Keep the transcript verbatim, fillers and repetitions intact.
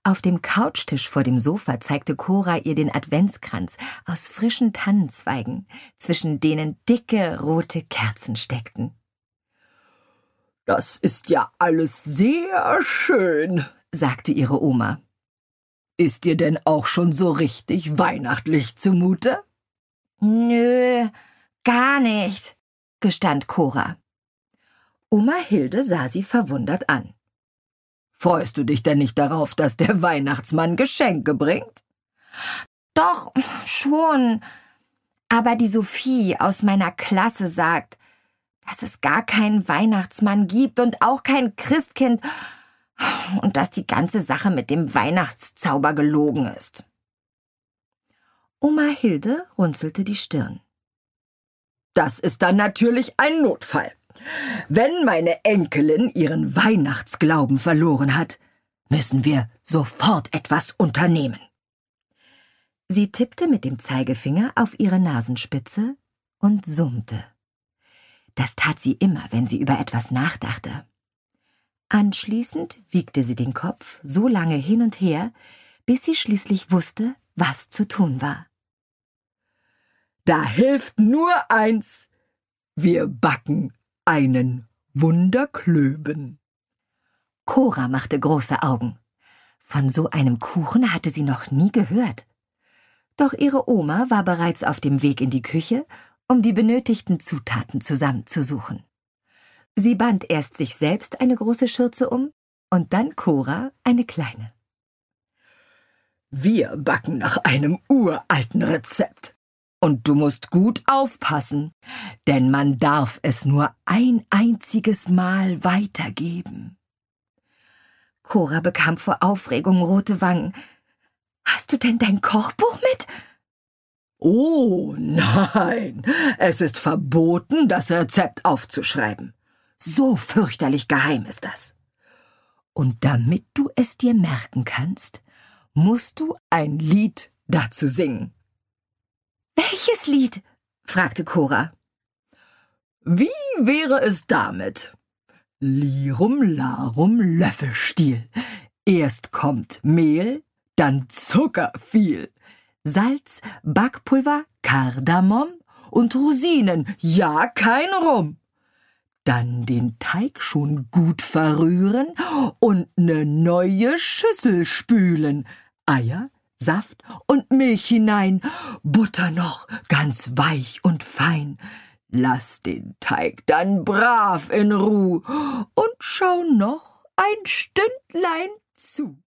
Auf dem Couchtisch vor dem Sofa zeigte Cora ihr den Adventskranz aus frischen Tannenzweigen, zwischen denen dicke rote Kerzen steckten. »Das ist ja alles sehr schön«, sagte ihre Oma. »Ist dir denn auch schon so richtig weihnachtlich zumute?« »Nö, gar nicht«, gestand Cora. Oma Hilde sah sie verwundert an. »Freust du dich denn nicht darauf, dass der Weihnachtsmann Geschenke bringt?« »Doch, schon. Aber die Sophie aus meiner Klasse sagt, dass es gar keinen Weihnachtsmann gibt und auch kein Christkind und dass die ganze Sache mit dem Weihnachtszauber gelogen ist.« Oma Hilde runzelte die Stirn. »Das ist dann natürlich ein Notfall. Wenn meine Enkelin ihren Weihnachtsglauben verloren hat, müssen wir sofort etwas unternehmen.« Sie tippte mit dem Zeigefinger auf ihre Nasenspitze und summte. Das tat sie immer, wenn sie über etwas nachdachte. Anschließend wiegte sie den Kopf so lange hin und her, bis sie schließlich wusste, was zu tun war. »Da hilft nur eins. Wir backen einen Wunderklöben.« Cora machte große Augen. Von so einem Kuchen hatte sie noch nie gehört. Doch ihre Oma war bereits auf dem Weg in die Küche, um die benötigten Zutaten zusammenzusuchen. Sie band erst sich selbst eine große Schürze um und dann Cora eine kleine. »Wir backen nach einem uralten Rezept. Und du musst gut aufpassen, denn man darf es nur ein einziges Mal weitergeben.« Cora bekam vor Aufregung rote Wangen. »Hast du denn dein Kochbuch mit?« »Oh, nein, es ist verboten, das Rezept aufzuschreiben. So fürchterlich geheim ist das. Und damit du es dir merken kannst, musst du ein Lied dazu singen.« »Welches Lied?« fragte Cora. »Wie wäre es damit? Lirum, larum, Löffelstiel. Erst kommt Mehl, dann Zucker viel. Salz, Backpulver, Kardamom und Rosinen, ja, kein Rum. Dann den Teig schon gut verrühren und ne neue Schüssel spülen. Eier, Saft und Milch hinein, Butter noch, ganz weich und fein. Lass den Teig dann brav in Ruh und schau noch ein Stündlein zu.«